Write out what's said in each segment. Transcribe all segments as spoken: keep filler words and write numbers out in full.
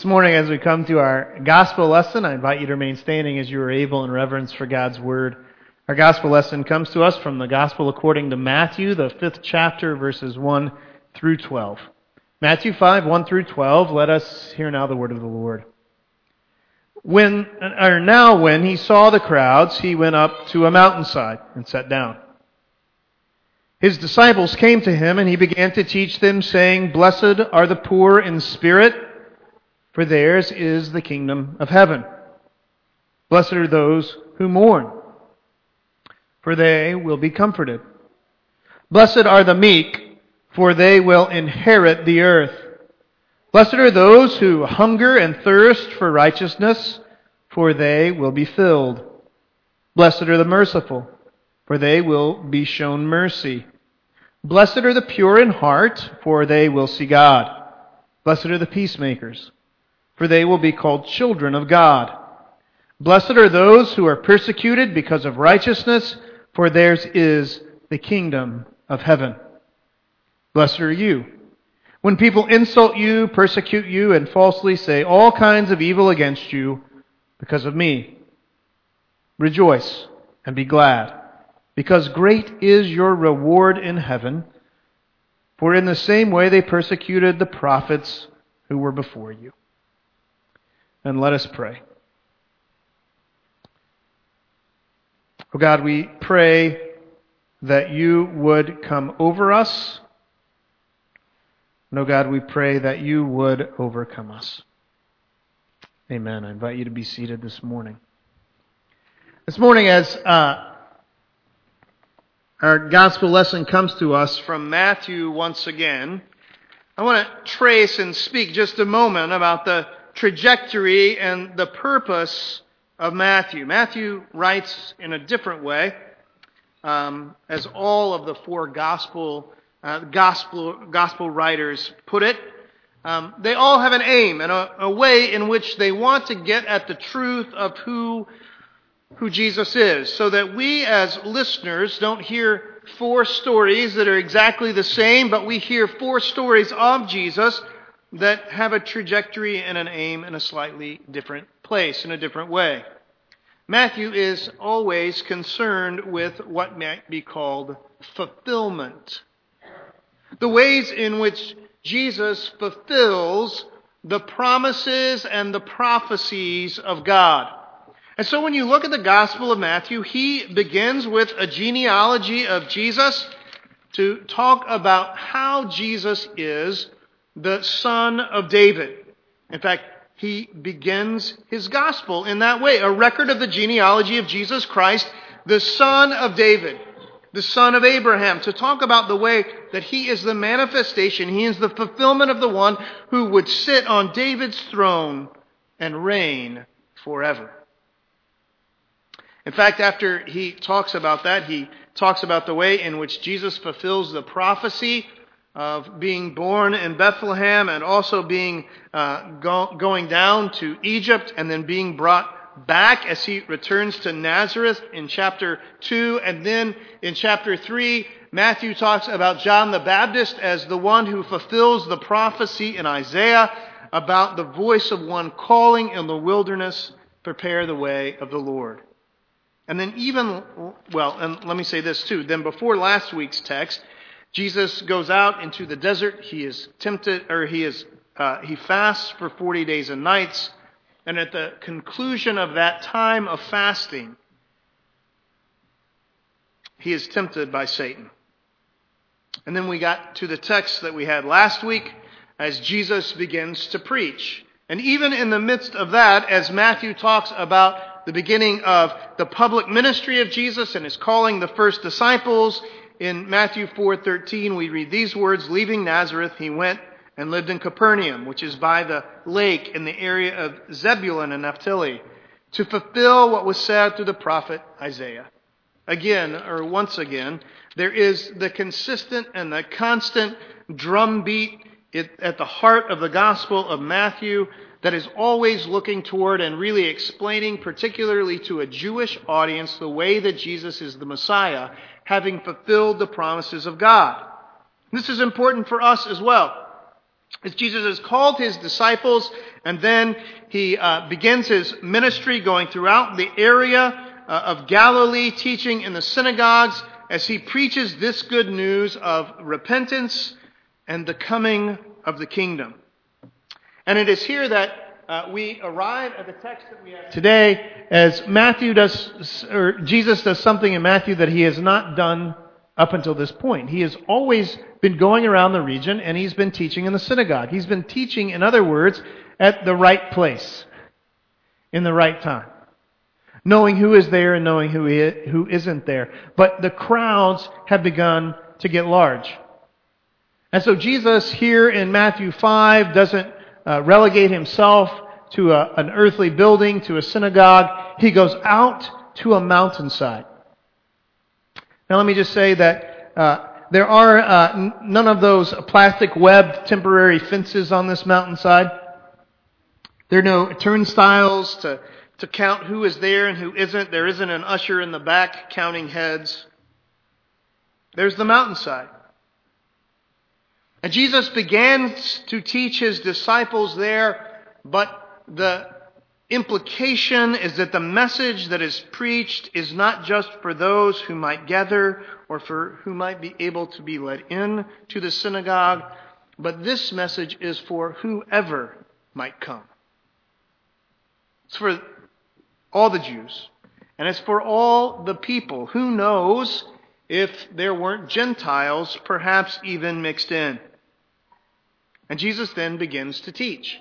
This morning, as we come to our gospel lesson, I invite you to remain standing as you are able in reverence for God's word. Our gospel lesson comes to us from the gospel according to Matthew, the fifth chapter, verses one through twelve. Matthew five, one through twelve. Let us hear now the word of the Lord. When, or now when he saw the crowds, he went up to a mountainside and sat down. His disciples came to him, and he began to teach them, saying, "Blessed are the poor in spirit, for theirs is the kingdom of heaven. Blessed are those who mourn, for they will be comforted. Blessed are the meek, for they will inherit the earth. Blessed are those who hunger and thirst for righteousness, for they will be filled. Blessed are the merciful, for they will be shown mercy. Blessed are the pure in heart, for they will see God. Blessed are the peacemakers, for they will be called children of God. Blessed are those who are persecuted because of righteousness, for theirs is the kingdom of heaven. Blessed are you when people insult you, persecute you, and falsely say all kinds of evil against you because of me. Rejoice and be glad, because great is your reward in heaven, for in the same way they persecuted the prophets who were before you." And let us pray. Oh God, we pray that you would come over us. And oh God, we pray that you would overcome us. Amen. I invite you to be seated this morning. This morning, as uh, our gospel lesson comes to us from Matthew once again, I want to trace and speak just a moment about the trajectory and the purpose of Matthew. Matthew writes in a different way, um, as all of the four gospel uh, gospel gospel writers put it. Um, they all have an aim and a, a way in which they want to get at the truth of who who Jesus is, so that we as listeners don't hear four stories that are exactly the same, but we hear four stories of Jesus that have a trajectory and an aim in a slightly different place, in a different way. Matthew is always concerned with what might be called fulfillment. The ways in which Jesus fulfills the promises and the prophecies of God. And so when you look at the Gospel of Matthew, he begins with a genealogy of Jesus to talk about how Jesus is the son of David. In fact, he begins his gospel in that way, a record of the genealogy of Jesus Christ, the son of David, the son of Abraham, to talk about the way that he is the manifestation, he is the fulfillment of the one who would sit on David's throne and reign forever. In fact, after he talks about that, he talks about the way in which Jesus fulfills the prophecy of being born in Bethlehem and also being uh, go, going down to Egypt and then being brought back as he returns to Nazareth in chapter two. And then in chapter three, Matthew talks about John the Baptist as the one who fulfills the prophecy in Isaiah about the voice of one calling in the wilderness, "Prepare the way of the Lord." And then even, well, and let me say this too, then before last week's text, Jesus goes out into the desert. He is tempted, or he is uh, he fasts for forty days and nights. And at the conclusion of that time of fasting, he is tempted by Satan. And then we got to the text that we had last week as Jesus begins to preach. And even in the midst of that, as Matthew talks about the beginning of the public ministry of Jesus and his calling the first disciples, in Matthew four thirteen, we read these words, "Leaving Nazareth, he went and lived in Capernaum, which is by the lake in the area of Zebulun and Naphtali, to fulfill what was said through the prophet Isaiah." Again, or once again, there is the consistent and the constant drumbeat at the heart of the Gospel of Matthew that is always looking toward and really explaining, particularly to a Jewish audience, the way that Jesus is the Messiah, having fulfilled the promises of God. This is important for us as well. As Jesus has called his disciples And then he uh, begins his ministry going throughout the area uh, of Galilee, teaching in the synagogues as he preaches this good news of repentance and the coming of the kingdom. And it is here that uh, we arrive at the text that we have today, as Matthew does, or Jesus does something in Matthew that he has not done up until this point. He has always been going around the region, and he's been teaching in the synagogue. He's been teaching, in other words, at the right place, in the right time, knowing who is there and knowing who is, who isn't there. But the crowds have begun to get large. And so Jesus here in Matthew five doesn't uh, relegate himself to a, an earthly building, to a synagogue. He goes out to a mountainside. Now let me just say that uh, there are uh, n- none of those plastic webbed temporary fences on this mountainside. There are no turnstiles to, to count who is there and who isn't. There isn't an usher in the back counting heads. There's the mountainside. And Jesus begins to teach his disciples there, but the implication is that the message that is preached is not just for those who might gather or for who might be able to be led in to the synagogue, but this message is for whoever might come. It's for all the Jews, and it's for all the people. Who knows if there weren't Gentiles, perhaps even mixed in? And Jesus then begins to teach.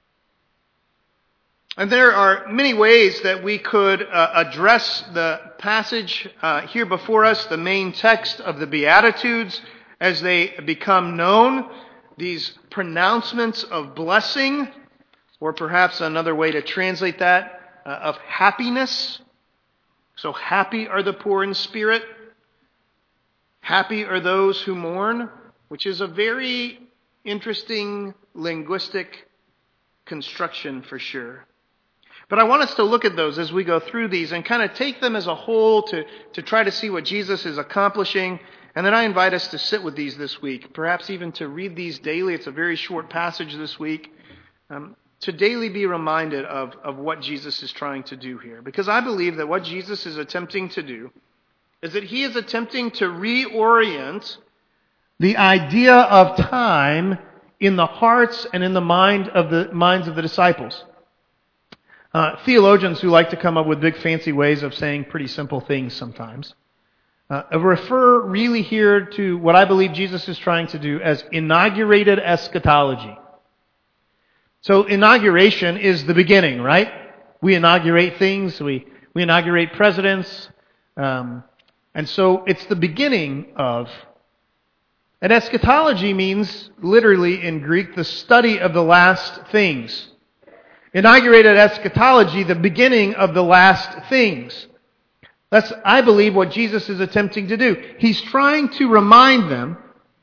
And there are many ways that we could uh, address the passage uh, here before us, the main text of the Beatitudes, as they become known, these pronouncements of blessing, or perhaps another way to translate that, uh, of happiness. So happy are the poor in spirit, happy are those who mourn, which is a very interesting linguistic construction for sure. But I want us to look at those as we go through these and kind of take them as a whole to, to try to see what Jesus is accomplishing. And then I invite us to sit with these this week, perhaps even to read these daily. It's a very short passage this week. Um, to daily be reminded of, of what Jesus is trying to do here. Because I believe that what Jesus is attempting to do is that he is attempting to reorient the idea of time in the hearts and in the mind of the minds of the disciples. Uh, theologians who like to come up with big fancy ways of saying pretty simple things sometimes uh, refer really here to what I believe Jesus is trying to do as inaugurated eschatology. So inauguration is the beginning, right? We inaugurate things, we, we inaugurate presidents, um, and so it's the beginning of. And eschatology means, literally in Greek, the study of the last things. Inaugurated eschatology, the beginning of the last things. That's, I believe, what Jesus is attempting to do. He's trying to remind them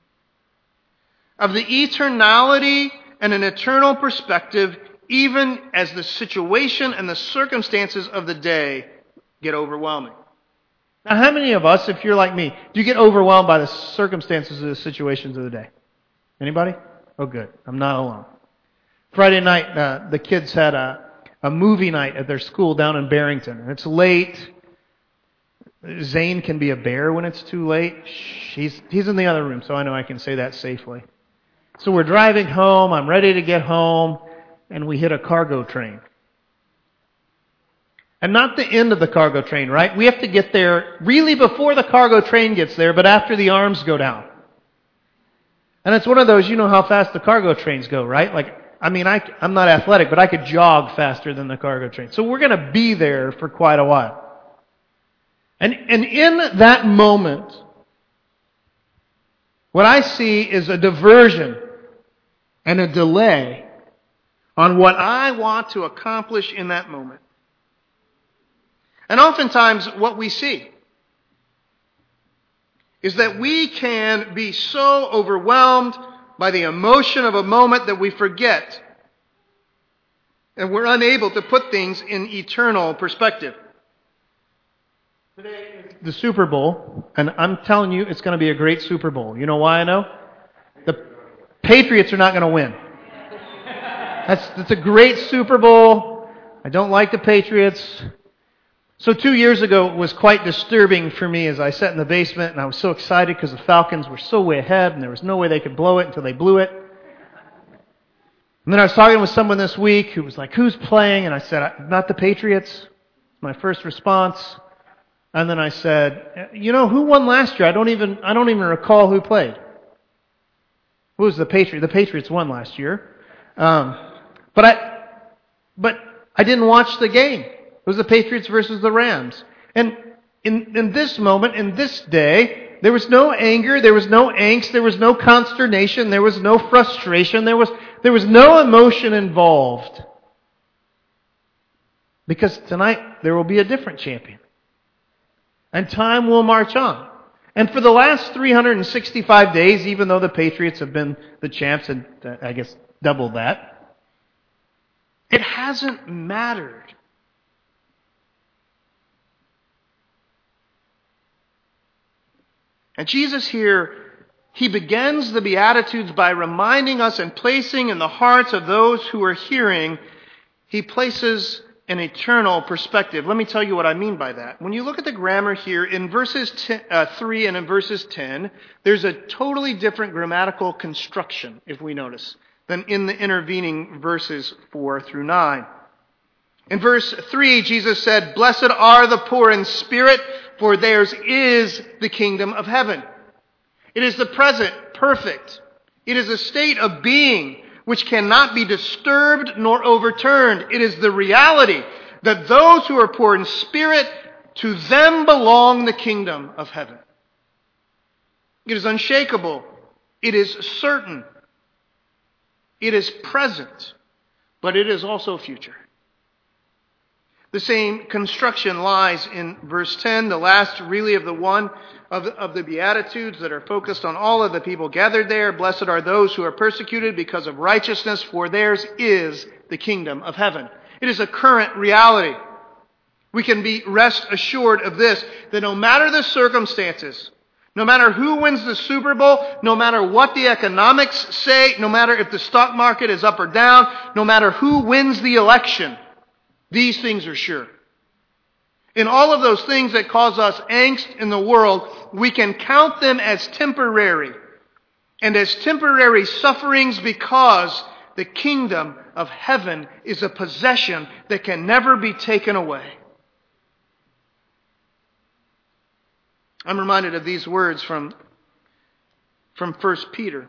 of the eternality and an eternal perspective, even as the situation and the circumstances of the day get overwhelming. Now, how many of us, if you're like me, do you get overwhelmed by the circumstances of the situations of the day? Anybody? Oh, good. I'm not alone. Friday night, uh, the kids had a, a movie night at their school down in Barrington. And it's late. Zane can be a bear when it's too late. He's, he's in the other room, so I know I can say that safely. So we're driving home. I'm ready to get home. And we hit a cargo train. And not the end of the cargo train, right? We have to get there really before the cargo train gets there, but after the arms go down. And it's one of those, you know how fast the cargo trains go, right? Like, I mean, I, I'm not athletic, but I could jog faster than the cargo train. So we're going to be there for quite a while. And, and in that moment, what I see is a diversion and a delay on what I want to accomplish in that moment. And oftentimes what we see is that we can be so overwhelmed by the emotion of a moment that we forget and we're unable to put things in eternal perspective. Today is the Super Bowl, and I'm telling you it's going to be a great Super Bowl. You know why I know? The Patriots are not going to win. That's, that's a great Super Bowl. I don't like the Patriots. So two years ago, it was quite disturbing for me as I sat in the basement and I was so excited because the Falcons were so way ahead and there was no way they could blow it until they blew it. And then I was talking with someone this week who was like, who's playing? And I said, not the Patriots. My first response. And then I said, you know, who won last year? I don't even, I don't even recall who played. Who was the Patriot? The Patriots won last year. Um, but I, but I didn't watch the game. It was the Patriots versus the Rams. And in, in this moment, in this day, there was no anger, there was no angst, there was no consternation, there was no frustration, there was, there was no emotion involved. Because tonight, there will be a different champion. And time will march on. And for the last three hundred sixty-five days, even though the Patriots have been the champs, and uh, I guess double that, it hasn't mattered. And Jesus here, He begins the Beatitudes by reminding us and placing in the hearts of those who are hearing, He places an eternal perspective. Let me tell you what I mean by that. When you look at the grammar here, in verses ten, uh, three and in verses ten, there's a totally different grammatical construction, if we notice, than in the intervening verses four through nine. In verse three, Jesus said, "Blessed are the poor in spirit, for theirs is the kingdom of heaven." It is the present, perfect. It is a state of being which cannot be disturbed nor overturned. It is the reality that those who are poor in spirit, to them belong the kingdom of heaven. It is unshakable. It is certain. It is present, but it is also future. The same construction lies in verse ten, the last really of the one of the, of the Beatitudes that are focused on all of the people gathered there. Blessed are those who are persecuted because of righteousness, for theirs is the kingdom of heaven. It is a current reality. We can be rest assured of this, that no matter the circumstances, no matter who wins the Super Bowl, no matter what the economics say, no matter if the stock market is up or down, no matter who wins the election, these things are sure. In all of those things that cause us angst in the world, we can count them as temporary and as temporary sufferings because the kingdom of heaven is a possession that can never be taken away. I'm reminded of these words from, from First Peter.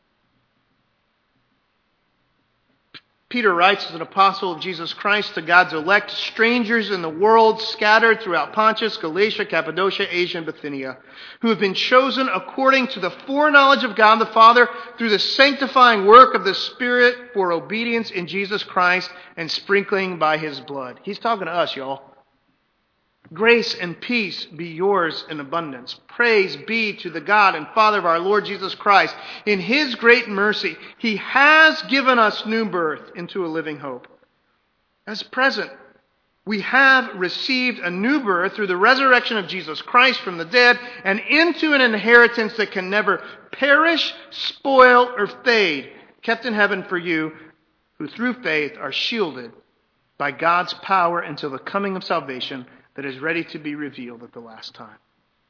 Peter writes as an apostle of Jesus Christ to God's elect, strangers in the world scattered throughout Pontus, Galatia, Cappadocia, Asia, and Bithynia, who have been chosen according to the foreknowledge of God the Father through the sanctifying work of the Spirit for obedience in Jesus Christ and sprinkling by His blood. He's talking to us, y'all. Grace and peace be yours in abundance. Praise be to the God and Father of our Lord Jesus Christ. In His great mercy, He has given us new birth into a living hope. As present, we have received a new birth through the resurrection of Jesus Christ from the dead and into an inheritance that can never perish, spoil, or fade, kept in heaven for you, who through faith are shielded by God's power until the coming of salvation that is ready to be revealed at the last time.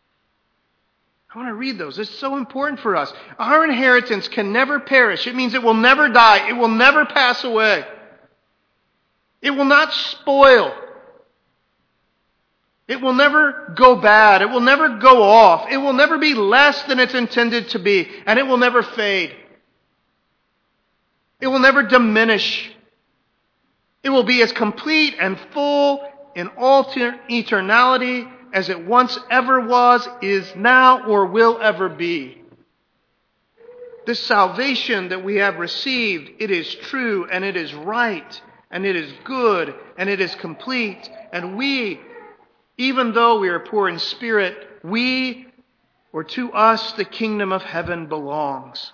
I want to read those. It's so important for us. Our inheritance can never perish. It means it will never die. It will never pass away. It will not spoil. It will never go bad. It will never go off. It will never be less than it's intended to be. And it will never fade. It will never diminish. It will be as complete and full in all eternality as it once ever was, is now, or will ever be. This salvation that we have received, it is true and it is right and it is good and it is complete. And we, even though we are poor in spirit, we, or to us, the kingdom of heaven belongs.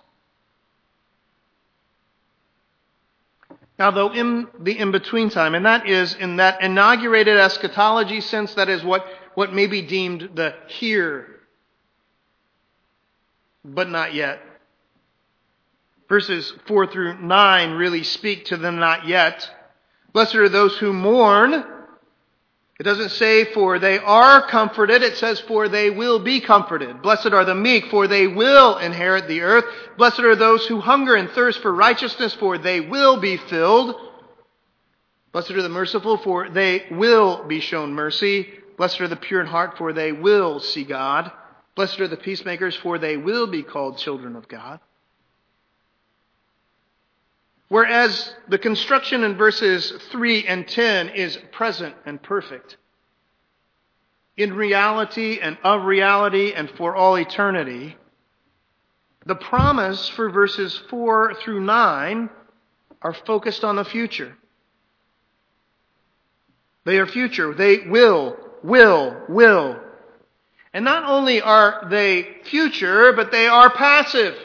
Now, though in the in-between time, and that is in that inaugurated eschatology sense, that is what, what may be deemed the here, but not yet. Verses four through nine really speak to the not yet. Blessed are those who mourn. It doesn't say for they are comforted. It says for they will be comforted. Blessed are the meek, for they will inherit the earth. Blessed are those who hunger and thirst for righteousness, for they will be filled. Blessed are the merciful, for they will be shown mercy. Blessed are the pure in heart, for they will see God. Blessed are the peacemakers, for they will be called children of God. Whereas the construction in verses three and ten is present and perfect. In reality and of reality and for all eternity, the promise for verses four through nine are focused on the future. They are future. They will, will, will. And not only are they future, but they are passive.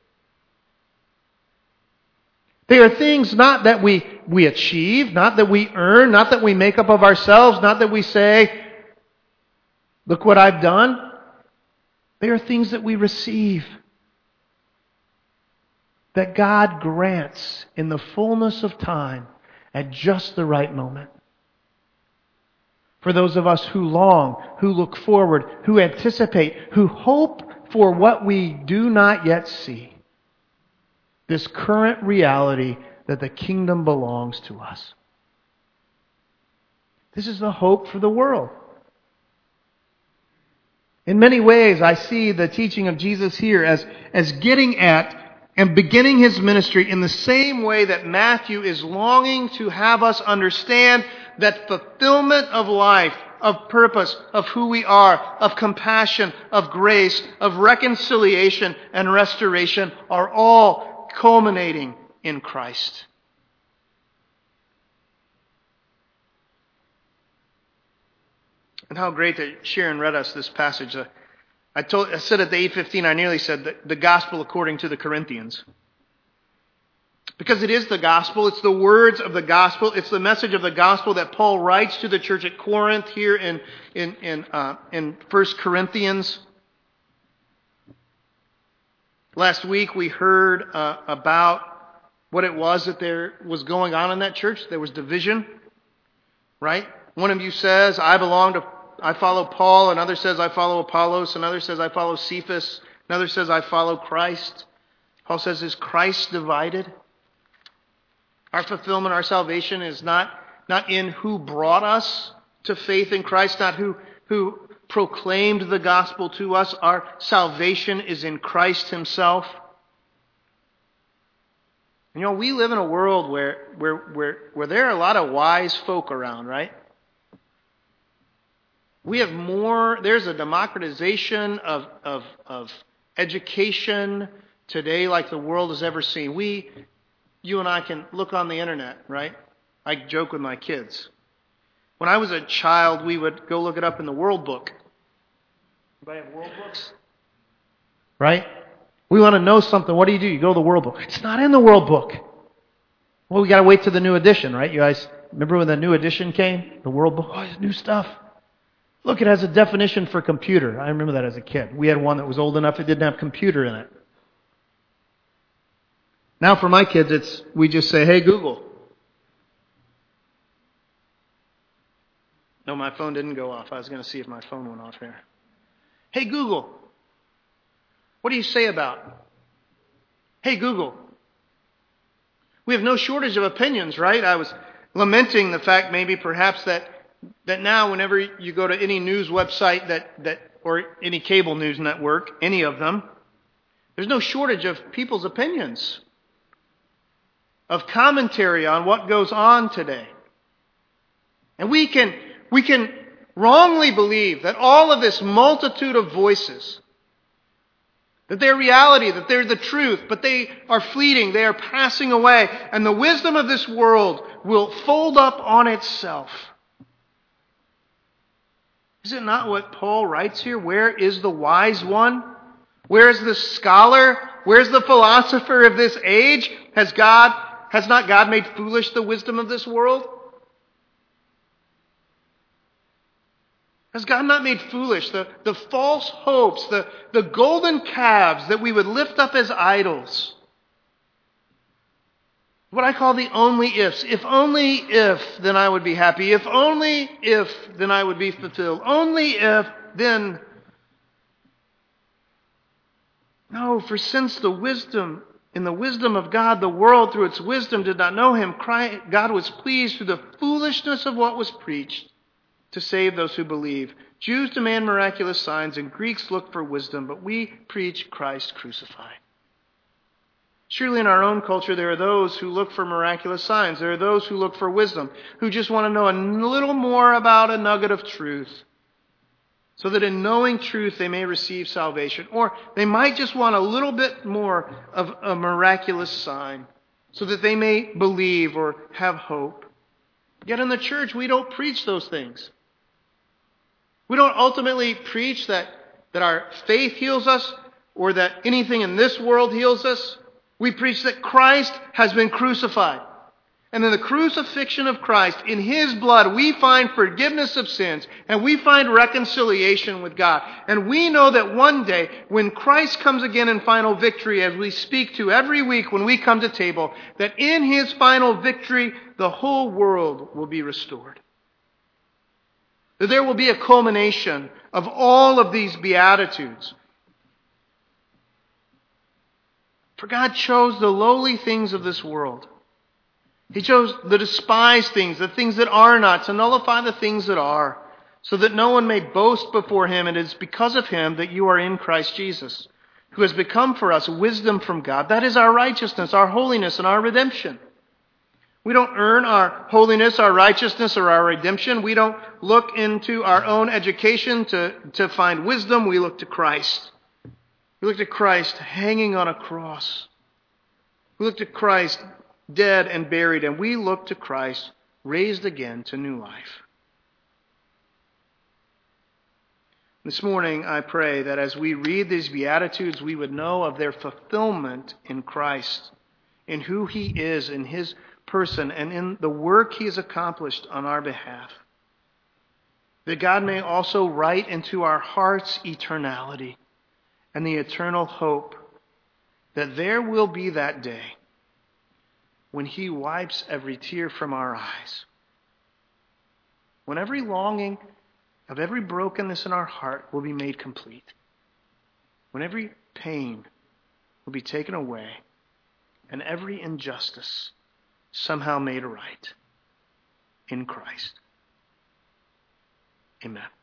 They are things not that we, we achieve, not that we earn, not that we make up of ourselves, not that we say, look what I've done. They are things that we receive. That God grants in the fullness of time at just the right moment. For those of us who long, who look forward, who anticipate, who hope for what we do not yet see. This current reality that the kingdom belongs to us. This is the hope for the world. In many ways, I see the teaching of Jesus here as, as getting at and beginning His ministry in the same way that Matthew is longing to have us understand that fulfillment of life, of purpose, of who we are, of compassion, of grace, of reconciliation and restoration are all culminating in Christ. And how great that Sharon read us this passage. Uh, I told, I said at the eight fifteen, I nearly said the, the gospel according to the Corinthians. Because it is the gospel. It's the words of the gospel. It's the message of the gospel that Paul writes to the church at Corinth here in, in, in, uh, in First Corinthians. Last week we heard uh, about what it was that there was going on in that church. There was division, right? One of you says, I belong to, I follow Paul. Another says, I follow Apollos. Another says, I follow Cephas. Another says, I follow Christ. Paul says, is Christ divided? Our fulfillment, our salvation is not, not in who brought us to faith in Christ, not who, who proclaimed the gospel to us. Our salvation is in Christ Himself. You know, we live in a world where, where, where, where there are a lot of wise folk around, right? We have more, there's a democratization of, of, of education today like the world has ever seen. We, you and I can look on the internet, right? I joke with my kids. When I was a child, we would go look it up in the World Book. Anybody have World Books? Right? We want to know something. What do you do? You go to the World Book. It's not in the World Book. Well, we got to wait till the new edition, right? You guys remember when the new edition came? The World Book? Oh, it's new stuff. Look, it has a definition for computer. I remember that as a kid. We had one that was old enough it didn't have computer in it. Now for my kids, it's we just say, hey, Google. No, my phone didn't go off. I was going to see if my phone went off here. Hey, Google. What do you say about? Hey, Google. We have no shortage of opinions, right? I was lamenting the fact maybe perhaps that that now whenever you go to any news website that, that or any cable news network, any of them, there's no shortage of people's opinions, of commentary on what goes on today. And we can we can wrongly believe that all of this multitude of voices, that they're reality, that they're the truth, but they are fleeting, they are passing away, and the wisdom of this world will fold up on itself. Is it not what Paul writes here? Where is the wise one? Where is the scholar? Where's the philosopher of this age? Has God, has not God made foolish the wisdom of this world? Has God not made foolish the, the false hopes, the, the golden calves that we would lift up as idols? What I call the only ifs. If only if, then I would be happy. If only if, then I would be fulfilled. Only if, then. No, for since the wisdom, in the wisdom of God, the world through its wisdom did not know him, God was pleased through the foolishness of what was preached to save those who believe. Jews demand miraculous signs and Greeks look for wisdom, but we preach Christ crucified. Surely in our own culture there are those who look for miraculous signs. There are those who look for wisdom, who just want to know a little more about a nugget of truth, so that in knowing truth they may receive salvation. Or they might just want a little bit more of a miraculous sign, so that they may believe or have hope. Yet in the church we don't preach those things. We don't ultimately preach that, that our faith heals us or that anything in this world heals us. We preach that Christ has been crucified. And in the crucifixion of Christ, in His blood, we find forgiveness of sins and we find reconciliation with God. And we know that one day, when Christ comes again in final victory, as we speak to every week when we come to table, that in His final victory, the whole world will be restored. That there will be a culmination of all of these beatitudes. For God chose the lowly things of this world. He chose the despised things, the things that are not, to nullify the things that are, so that no one may boast before Him. And it is because of Him that you are in Christ Jesus, who has become for us wisdom from God. That is our righteousness, our holiness, and our redemption. We don't earn our holiness, our righteousness, or our redemption. We don't look into our own education to, to find wisdom. We look to Christ. We look to Christ hanging on a cross. We look to Christ dead and buried, and we look to Christ raised again to new life. This morning, I pray that as we read these Beatitudes, we would know of their fulfillment in Christ, in who He is, in His person, and in the work He has accomplished on our behalf. That God may also write into our hearts eternality and the eternal hope that there will be that day when He wipes every tear from our eyes. When every longing of every brokenness in our heart will be made complete. When every pain will be taken away and every injustice somehow made right in Christ. Amen.